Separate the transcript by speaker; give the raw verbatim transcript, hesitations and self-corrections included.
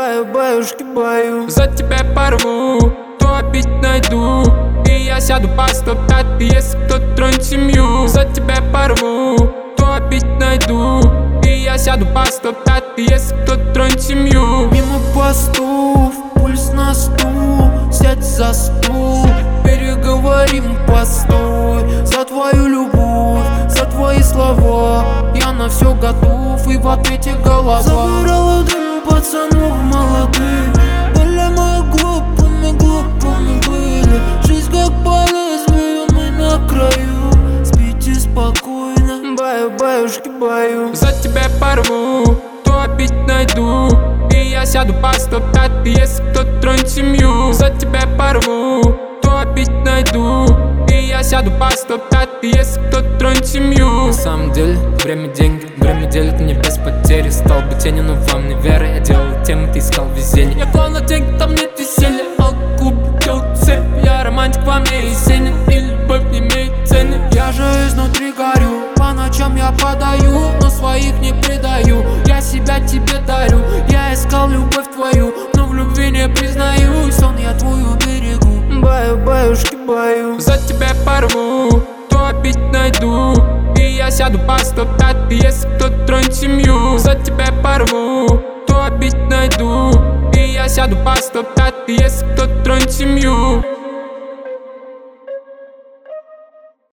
Speaker 1: Баю-баюшки баю.
Speaker 2: За тебя порву, то опять найду. И я сяду по сто пятый, если кто-то тронет семью. За тебя порву, то опять найду. И я сяду по сто пятый, если кто-то тронет семью.
Speaker 1: Мимо постов, пульс на стул, сядь за стул, переговорим, постой. За твою любовь, за твои слова я на все готов, и в ответе голова. Забирала дым пацанов молодых, были мы глупыми, глупыми были. Жизнь как по лезвию, мы на краю, спите спокойно. Баю-баюшки баю.
Speaker 2: За тебя порву, то опять найду. И я сяду по сто пятый, если кто-то тронет семью. За тебя порву, то опять найду. И я сяду по сто пятый, если кто-то тронет семью.
Speaker 3: На самом деле, время деньги, время делит мне без потери. Стал бы тенью, но вам не веры. Я делал тем, ты искал везение.
Speaker 2: Я клал на деньги, там нет веселья. Алкуб, делал цель. Я романтик, во мне есенин, и любовь не имеет цены.
Speaker 1: Я же изнутри горю, по ночам я подаю, но своих не предаю. Я себя тебе дарю, я искал любовь твою, но в любви не признаюсь. Сон я твой уберегу. Баю-баюшки баю.
Speaker 2: За тебя порву, то опять найду. И я сяду по сто пятый, если кто-то тронет семью. За тебя порву, то опять найду. И я сяду по сто пятый, если кто-то тронет семью.